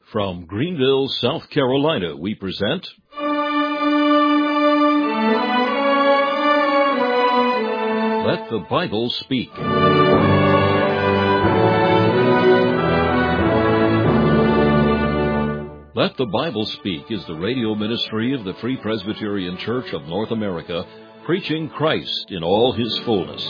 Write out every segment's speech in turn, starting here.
From Greenville, South Carolina, we present Let the Bible Speak. Let the Bible Speak is the radio ministry of the Free Presbyterian Church of North America, preaching Christ in all His fullness.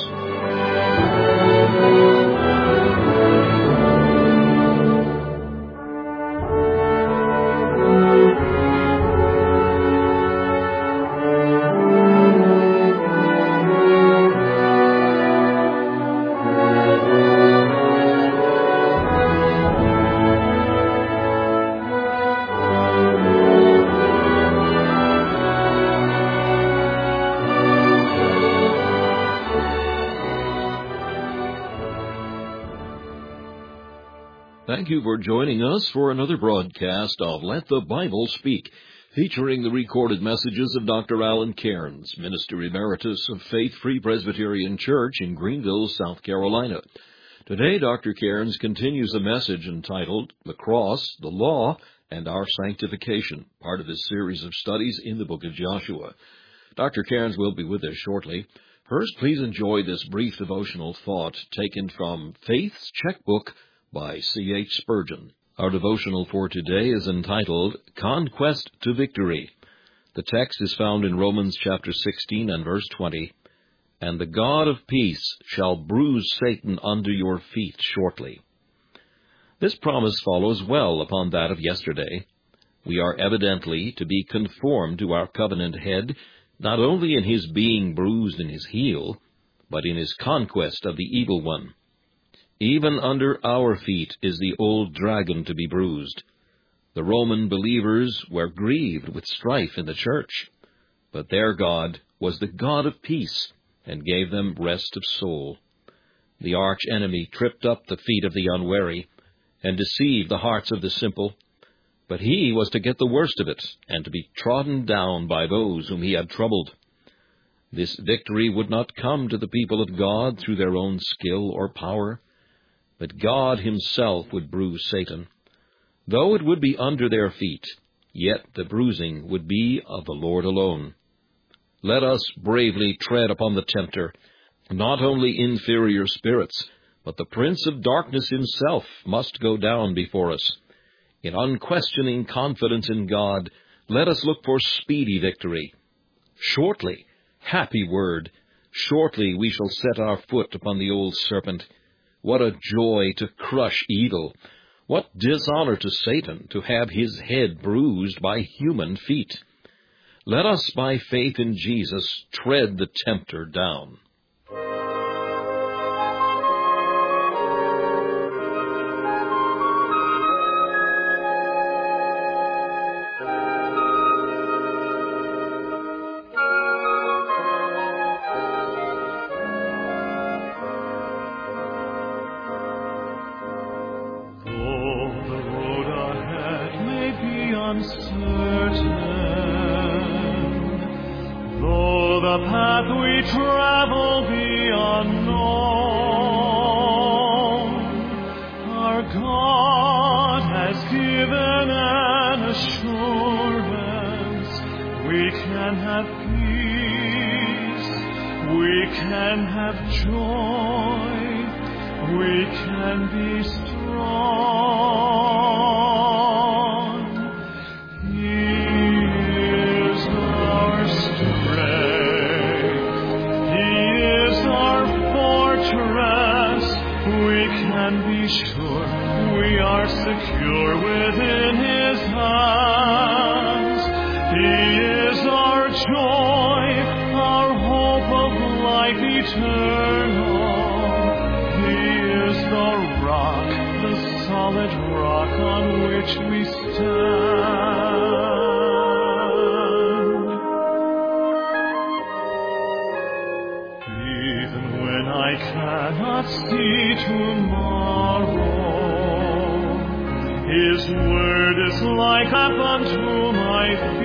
Thank you for joining us for another broadcast of Let the Bible Speak, featuring the recorded messages of Dr. Alan Cairns, Minister Emeritus of Faith Free Presbyterian Church in Greenville, South Carolina. Today, Dr. Cairns continues a message entitled The Cross, the Law, and Our Sanctification, part of his series of studies in the book of Joshua. Dr. Cairns will be with us shortly. First, please enjoy this brief devotional thought taken from Faith's Checkbook by C.H. Spurgeon. Our devotional for today is entitled, Conquest to Victory. The text is found in Romans chapter 16 and verse 20. And the God of peace shall bruise Satan under your feet shortly. This promise follows well upon that of yesterday. We are evidently to be conformed to our covenant head, not only in his being bruised in his heel, but in his conquest of the evil one. Even under our feet is the old dragon to be bruised. The Roman believers were grieved with strife in the church, but their God was the God of peace and gave them rest of soul. The arch-enemy tripped up the feet of the unwary and deceived the hearts of the simple, but he was to get the worst of it and to be trodden down by those whom he had troubled. This victory would not come to the people of God through their own skill or power, but God himself would bruise Satan. Though it would be under their feet, yet the bruising would be of the Lord alone. Let us bravely tread upon the tempter. Not only inferior spirits, but the prince of darkness himself must go down before us. In unquestioning confidence in God, let us look for speedy victory. Shortly, happy word, shortly we shall set our foot upon the old serpent. What a joy to crush evil! What dishonor to Satan to have his head bruised by human feet! Let us, by faith in Jesus, tread the tempter down. Though the path we travel be unknown, our God has given an assurance. We can have peace, we can have joy, we can be strong. Secure within his hands. He is our joy, our hope of life eternal. He is the rock, the solid rock on which we stand. Even when I cannot see tomorrow, His word is like a lamp unto my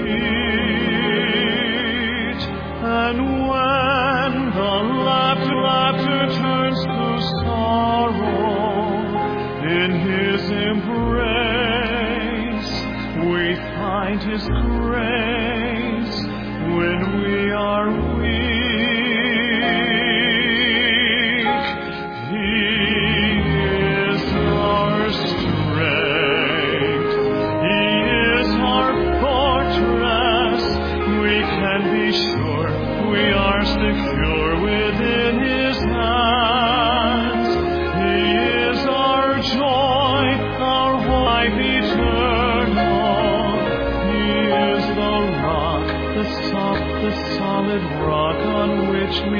feet, and when the laughter turns to sorrow, in His embrace find His grace when we are weak. He is our strength. He is our fortress. We can be sure we are secure within His hands. He is our joy, our life eternal. He is the rock, the solid rock on which we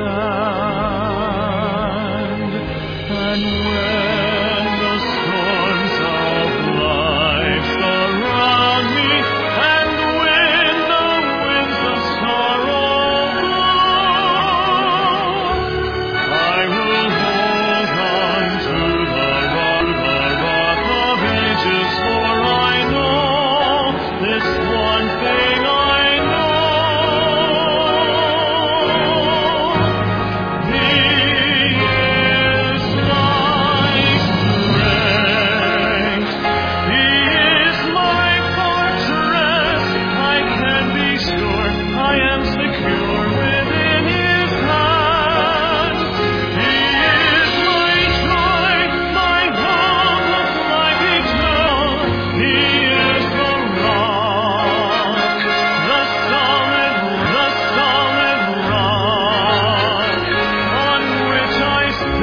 stand. And when the storms of life surround me, and when the winds of sorrow blow, I will hold on to the rock of ages, for I know this one thing I know. He is my strength. He is my fortress. I can be sure I am secure within His hands. He is my joy, my hope of life eternal. He is the rock, the solid rock on which I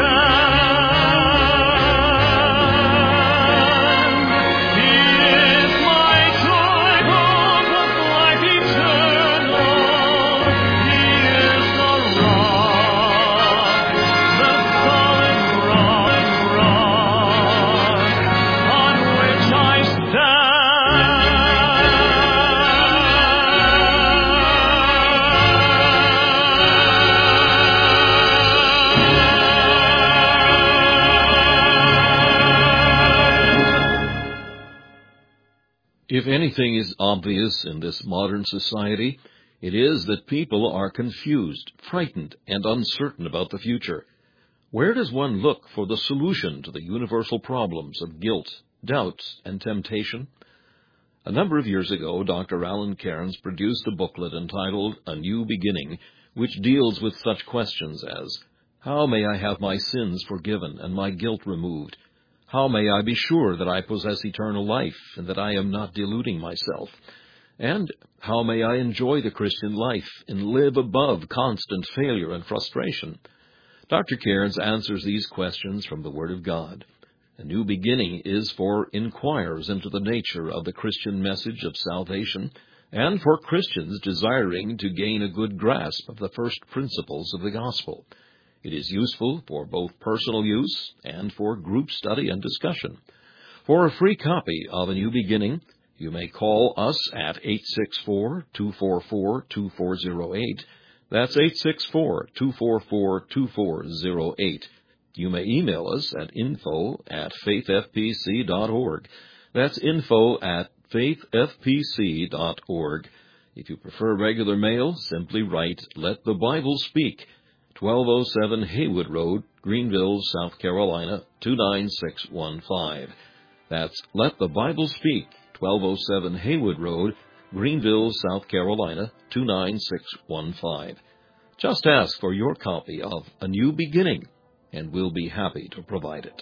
stand. He is my joy, hope of life eternal. He is the rock, the solid rock on which I If anything is obvious in this modern society, it is that people are confused, frightened, and uncertain about the future. Where does one look for the solution to the universal problems of guilt, doubt, and temptation? A number of years ago, Dr. Alan Cairns produced a booklet entitled A New Beginning, which deals with such questions as, how may I have my sins forgiven and my guilt removed? How may I be sure that I possess eternal life and that I am not deluding myself? And how may I enjoy the Christian life and live above constant failure and frustration? Dr. Cairns answers these questions from the Word of God. A New Beginning is for inquirers into the nature of the Christian message of salvation and for Christians desiring to gain a good grasp of the first principles of the gospel. It is useful for both personal use and for group study and discussion. For a free copy of A New Beginning, you may call us at 864-244-2408. That's 864-244-2408. You may email us at info@faithfpc.org. That's info@faithfpc.org. If you prefer regular mail, simply write Let the Bible Speak, 1207 Haywood Road, Greenville, South Carolina, 29615. That's Let the Bible Speak, 1207 Haywood Road, Greenville, South Carolina, 29615. Just ask for your copy of A New Beginning, and we'll be happy to provide it.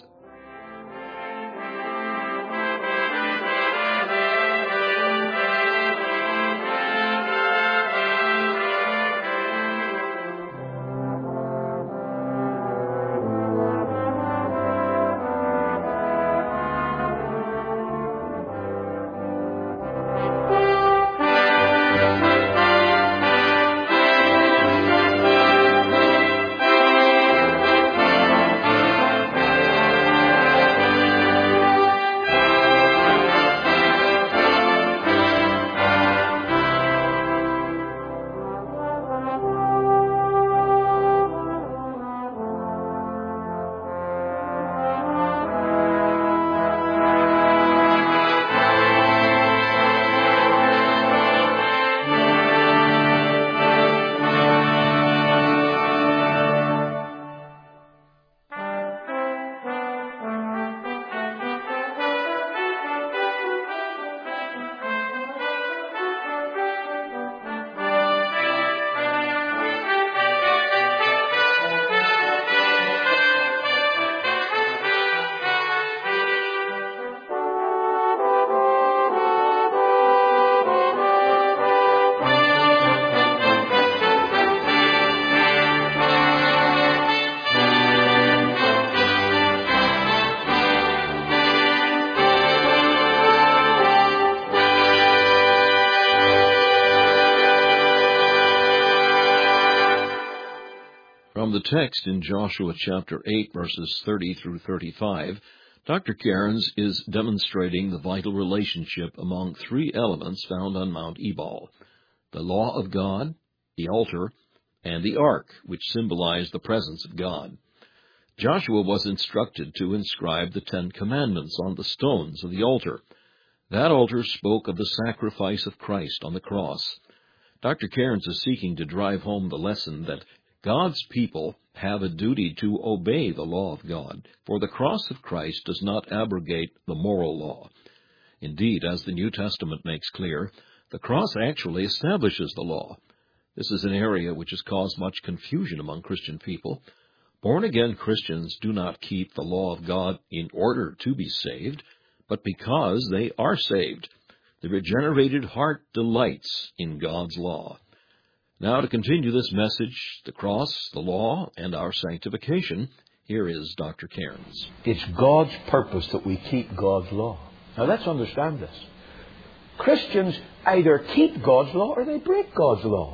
From the text in Joshua chapter 8, verses 30 through 35, Dr. Cairns is demonstrating the vital relationship among three elements found on Mount Ebal: the law of God, the altar, and the ark, which symbolized the presence of God. Joshua was instructed to inscribe the 10 Commandments on the stones of the altar. That altar spoke of the sacrifice of Christ on the cross. Dr. Cairns is seeking to drive home the lesson that God's people have a duty to obey the law of God, for the cross of Christ does not abrogate the moral law. Indeed, as the New Testament makes clear, the cross actually establishes the law. This is an area which has caused much confusion among Christian people. Born-again Christians do not keep the law of God in order to be saved, but because they are saved. The regenerated heart delights in God's law. Now, to continue this message, the cross, the law, and our sanctification, here is Dr. Cairns. It's God's purpose that we keep God's law. Now, let's understand this. Christians either keep God's law or they break God's law.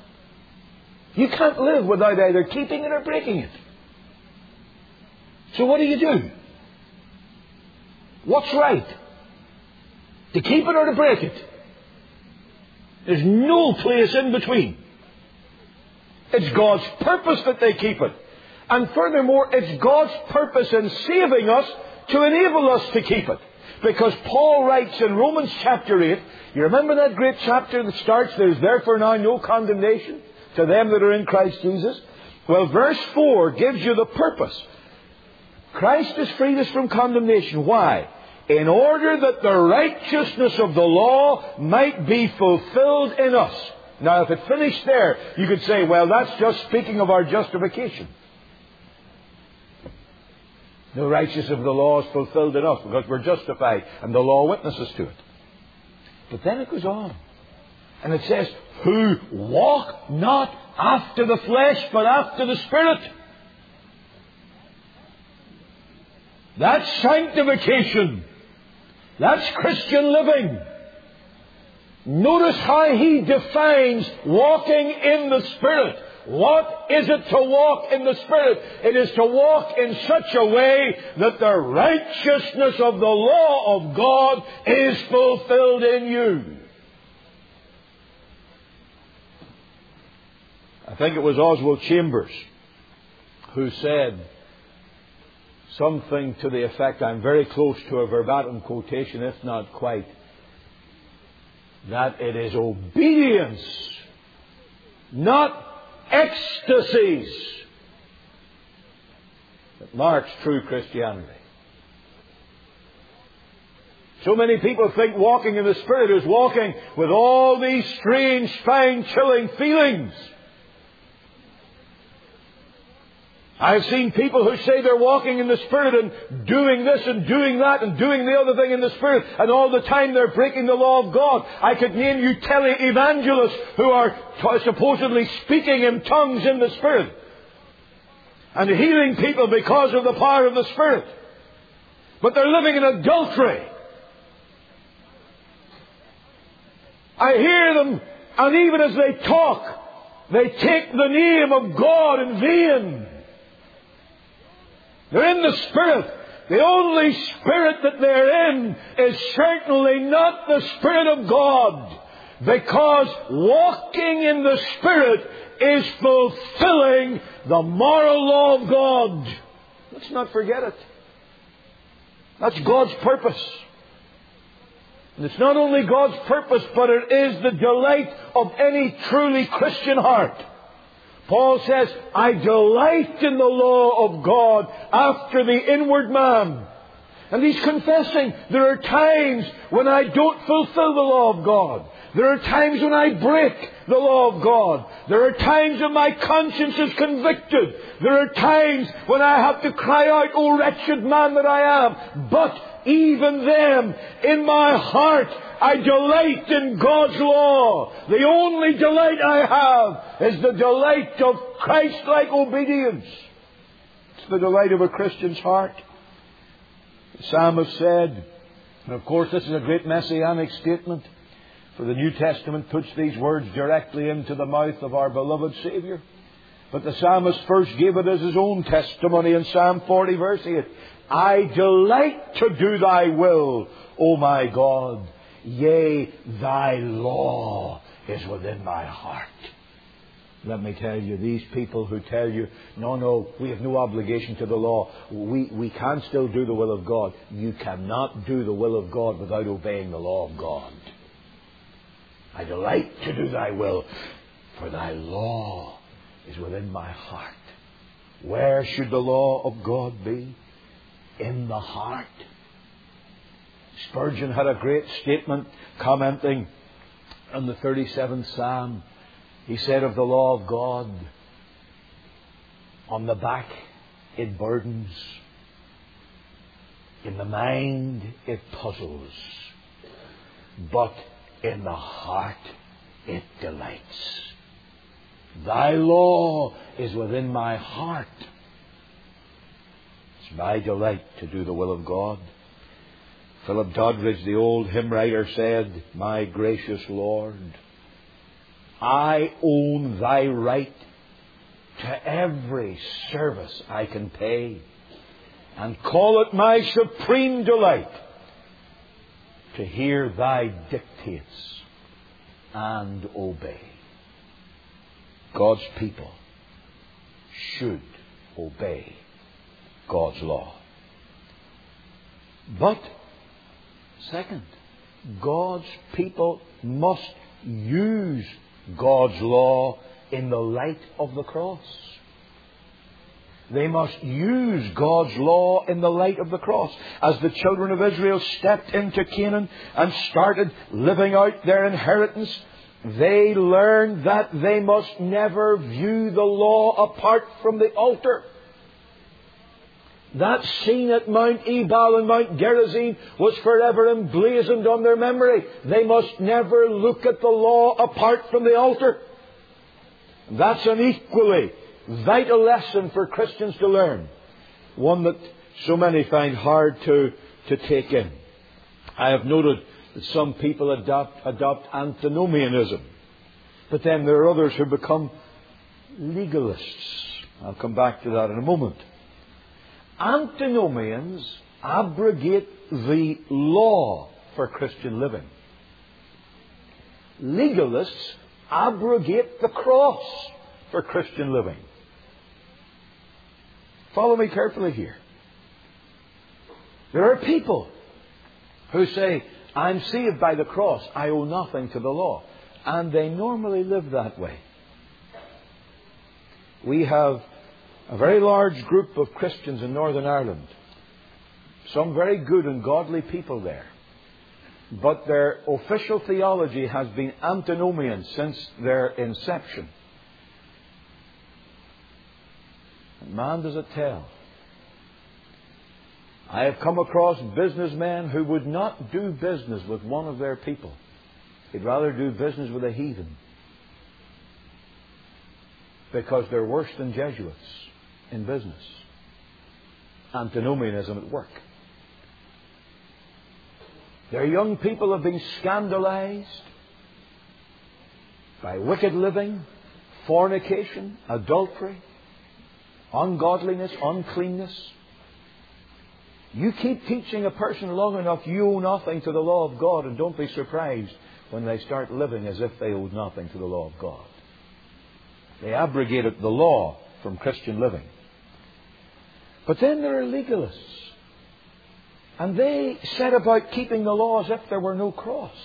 You can't live without either keeping it or breaking it. So what do? What's right? To keep it or to break it? There's no place in between. It's God's purpose that they keep it. And furthermore, it's God's purpose in saving us to enable us to keep it. Because Paul writes in Romans chapter 8, you remember that great chapter that starts, "There is therefore now no condemnation to them that are in Christ Jesus"? Well, verse 4 gives you the purpose. Christ has freed us from condemnation. Why? In order that the righteousness of the law might be fulfilled in us. Now, if it finished there, you could say, well, that's just speaking of our justification. The righteousness of the law is fulfilled in us because we're justified and the law witnesses to it. But then it goes on. And it says, who walk not after the flesh, but after the Spirit. That's sanctification. That's Christian living. Notice how he defines walking in the Spirit. What is it to walk in the Spirit? It is to walk in such a way that the righteousness of the law of God is fulfilled in you. I think it was Oswald Chambers who said something to the effect, I'm very close to a verbatim quotation, if not quite, that it is obedience, not ecstasies, that marks true Christianity. So many people think walking in the Spirit is walking with all these strange, spine-chilling feelings. I've seen people who say they're walking in the Spirit and doing this and doing that and doing the other thing in the Spirit, and all the time they're breaking the law of God. I could name you tele-evangelists who are supposedly speaking in tongues in the Spirit and healing people because of the power of the Spirit. But they're living in adultery. I hear them, and even as they talk, they take the name of God in vain. They're in the Spirit. The only Spirit that they're in is certainly not the Spirit of God. Because walking in the Spirit is fulfilling the moral law of God. Let's not forget it. That's God's purpose. And it's not only God's purpose, but it is the delight of any truly Christian heart. Paul says, I delight in the law of God after the inward man. And he's confessing, there are times when I don't fulfill the law of God. There are times when I break the law of God. There are times when my conscience is convicted. There are times when I have to cry out, oh wretched man that I am. But even then, in my heart, I delight in God's law. The only delight I have is the delight of Christ-like obedience. It's the delight of a Christian's heart. The psalmist said, and of course this is a great messianic statement, for the New Testament puts these words directly into the mouth of our beloved Saviour. But the psalmist first gave it as his own testimony in Psalm 40 verse 8. I delight to do thy will, O my God. Yea, thy law is within my heart. Let me tell you, these people who tell you, no, we have no obligation to the law. We can still do the will of God. You cannot do the will of God without obeying the law of God. I delight to do thy will, for thy law is within my heart. Where should the law of God be? In the heart. Spurgeon had a great statement commenting on the 37th Psalm. He said of the law of God, on the back it burdens, in the mind it puzzles, but in the heart it delights. Thy law is within my heart. It's my delight to do the will of God. Philip Doddridge, the old hymn writer, said, my gracious Lord, I own thy right to every service I can pay, and call it my supreme delight to hear thy dictates and obey. God's people should obey God's law. But, second, God's people must use God's law in the light of the cross. They must use God's law in the light of the cross. As the children of Israel stepped into Canaan and started living out their inheritance, they learned that they must never view the law apart from the altar. That scene at Mount Ebal and Mount Gerizim was forever emblazoned on their memory. They must never look at the law apart from the altar. That's an equally vital lesson for Christians to learn. One that so many find hard to take in. I have noted that some people adopt antinomianism. But then there are others who become legalists. I'll come back to that in a moment. Antinomians abrogate the law for Christian living. Legalists abrogate the cross for Christian living. Follow me carefully here. There are people who say, I'm saved by the cross, I owe nothing to the law. And they normally live that way. We have a very large group of Christians in Northern Ireland. Some very good and godly people there. But their official theology has been antinomian since their inception. And man, does it tell. I have come across businessmen who would not do business with one of their people. They'd rather do business with a heathen. Because they're worse than Jesuits in business. Antinomianism at work. Their young people have been scandalized by wicked living, fornication, adultery, ungodliness, uncleanness. You keep teaching a person long enough, you owe nothing to the law of God, and don't be surprised when they start living as if they owed nothing to the law of God. They abrogated the law from Christian living. But then there are legalists. And they set about keeping the law as if there were no cross.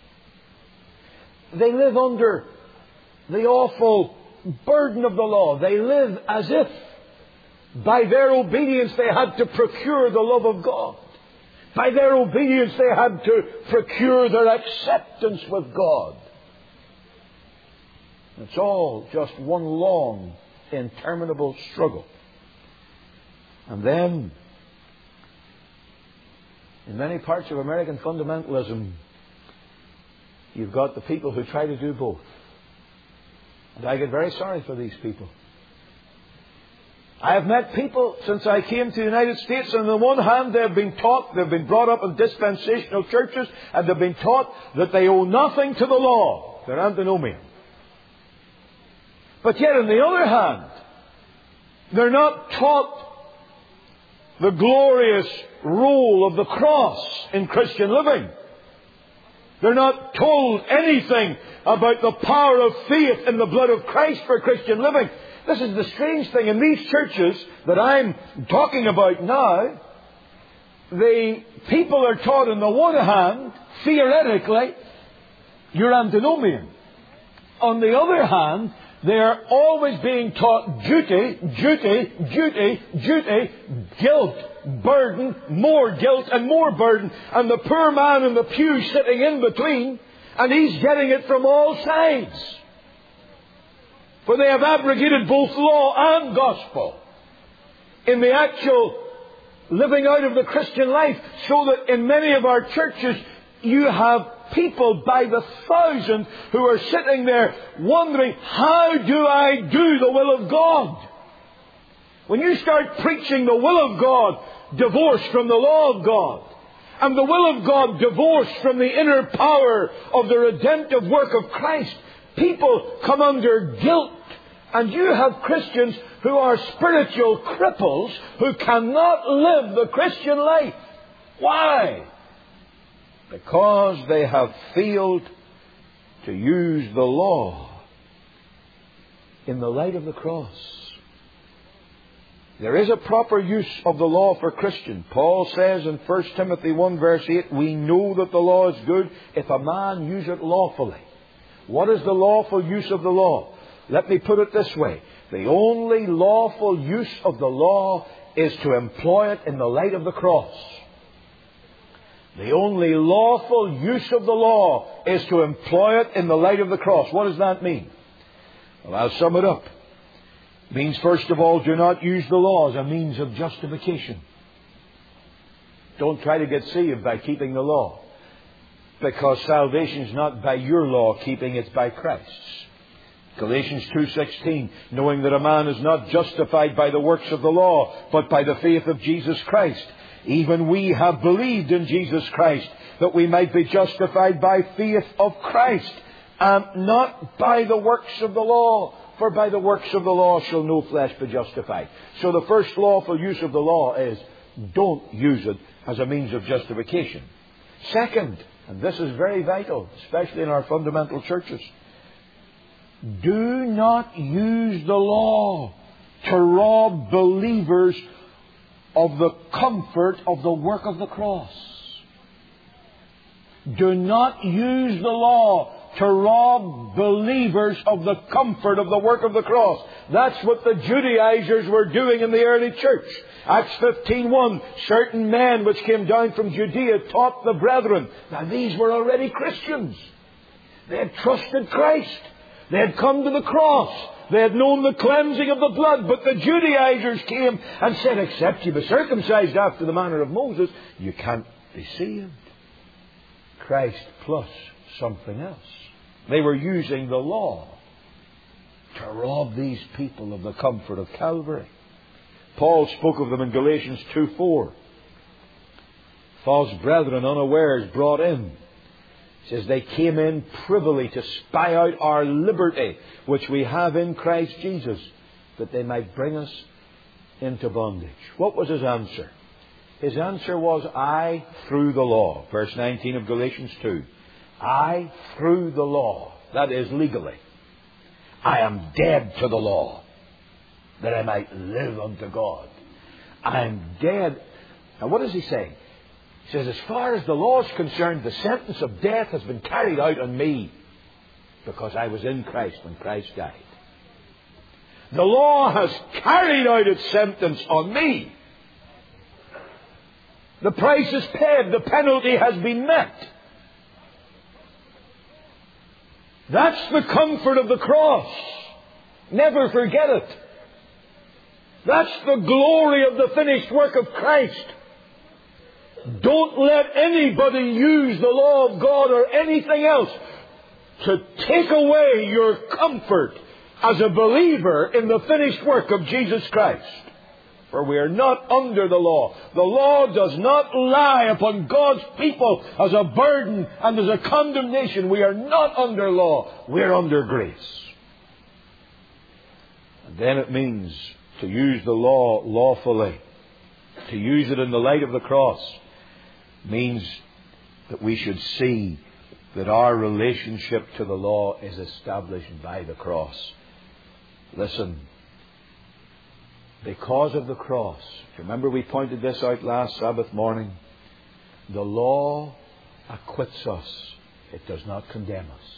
They live under the awful burden of the law. They live as if by their obedience they had to procure the love of God. By their obedience they had to procure their acceptance with God. It's all just one long, interminable struggle. And then, in many parts of American fundamentalism, you've got the people who try to do both. And I get very sorry for these people. I have met people since I came to the United States, and on the one hand they've been brought up in dispensational churches, and they've been taught that they owe nothing to the law. They're antinomian. But yet, on the other hand, they're not taught the glorious role of the cross in Christian living. They're not told anything about the power of faith in the blood of Christ for Christian living. This is the strange thing. In these churches that I'm talking about now, the people are taught on the one hand, theoretically, you're antinomian. On the other hand, they are always being taught duty, duty, duty, duty, guilt, burden, more guilt and more burden. And the poor man in the pew sitting in between, and he's getting it from all sides. For they have abrogated both law and gospel in the actual living out of the Christian life, so that in many of our churches you have people by the thousand who are sitting there wondering, how do I do the will of God? When you start preaching the will of God divorced from the law of God, and the will of God divorced from the inner power of the redemptive work of Christ, people come under guilt. And you have Christians who are spiritual cripples who cannot live the Christian life. Why? Because they have failed to use the law in the light of the cross. There is a proper use of the law for Christians. Paul says in 1 Timothy 1 verse 8, we know that the law is good if a man use it lawfully. What is the lawful use of the law? Let me put it this way. The only lawful use of the law is to employ it in the light of the cross. The only lawful use of the law is to employ it in the light of the cross. What does that mean? Well, I'll sum it up. It means, first of all, do not use the law as a means of justification. Don't try to get saved by keeping the law. Because salvation is not by your law keeping, it's by Christ's. Galatians 2:16, knowing that a man is not justified by the works of the law, but by the faith of Jesus Christ. Even we have believed in Jesus Christ, that we might be justified by faith of Christ, and not by the works of the law. For by the works of the law shall no flesh be justified. So the first lawful use of the law is, don't use it as a means of justification. Second, and this is very vital, especially in our fundamental churches, do not use the law to rob believers of the comfort of the work of the cross. Do not use the law to rob believers of the comfort of the work of the cross. That's what the Judaizers were doing in the early church. Acts 15:1, certain men which came down from Judea taught the brethren. Now these were already Christians. They had trusted Christ. They had come to the cross. They had known the cleansing of the blood. But the Judaizers came and said, except you be circumcised after the manner of Moses, you can't be saved. Christ plus something else. They were using the law to rob these people of the comfort of Calvary. Paul spoke of them in Galatians 2:4. False brethren unawares brought in. He says they came in privily to spy out our liberty, which we have in Christ Jesus, that they might bring us into bondage. What was his answer? His answer was, I through the law. Verse 19 of Galatians 2. I through the law, that is legally, I am dead to the law, that I might live unto God. I am dead. Now what does he say? He says, as far as the law is concerned, the sentence of death has been carried out on me, because I was in Christ when Christ died. The law has carried out its sentence on me. The price is paid. The penalty has been met. That's the comfort of the cross. Never forget it. That's the glory of the finished work of Christ. Don't let anybody use the law of God or anything else to take away your comfort as a believer in the finished work of Jesus Christ. For we are not under the law. The law does not lie upon God's people as a burden and as a condemnation. We are not under law. We are under grace. And then it means to use the law lawfully. To use it in the light of the cross means that we should see that our relationship to the law is established by the cross. Listen, because of the cross, remember we pointed this out last Sabbath morning, the law acquits us. It does not condemn us.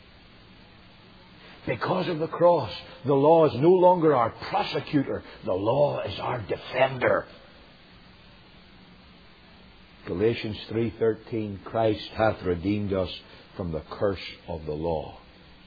Because of the cross, the law is no longer our prosecutor. The law is our defender. Galatians 3:13, Christ hath redeemed us from the curse of the law.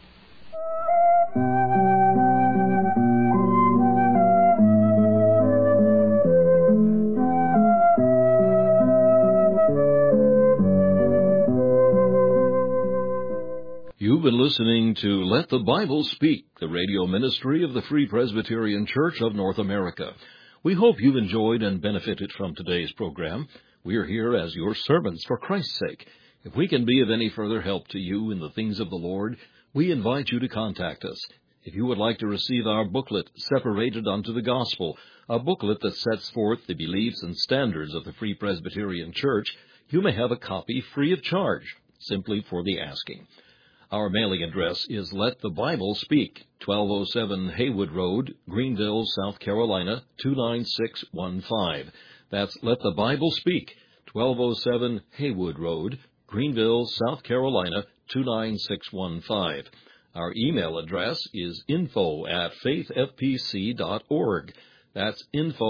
You've been listening to Let the Bible Speak, the radio ministry of the Free Presbyterian Church of North America. We hope you've enjoyed and benefited from today's program. We are here as your servants for Christ's sake. If we can be of any further help to you in the things of the Lord, we invite you to contact us. If you would like to receive our booklet, Separated unto the Gospel, a booklet that sets forth the beliefs and standards of the Free Presbyterian Church, you may have a copy free of charge, simply for the asking. Our mailing address is Let the Bible Speak, 1207 Haywood Road, Greenville, South Carolina, 29615. That's Let the Bible Speak, 1207 Haywood Road, Greenville, South Carolina, 29615. Our email address is info@faithfpc.org. That's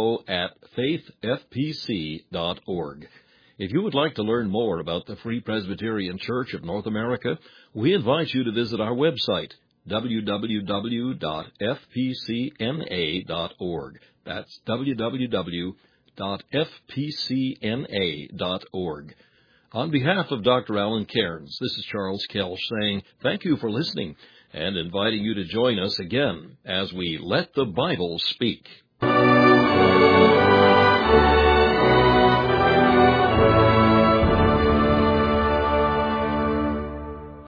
info@faithfpc.org. If you would like to learn more about the Free Presbyterian Church of North America, we invite you to visit our website, www.fpcna.org. That's www.fpcna.org. On behalf of Dr. Alan Cairns, this is Charles Kelch saying thank you for listening and inviting you to join us again as we Let the Bible Speak.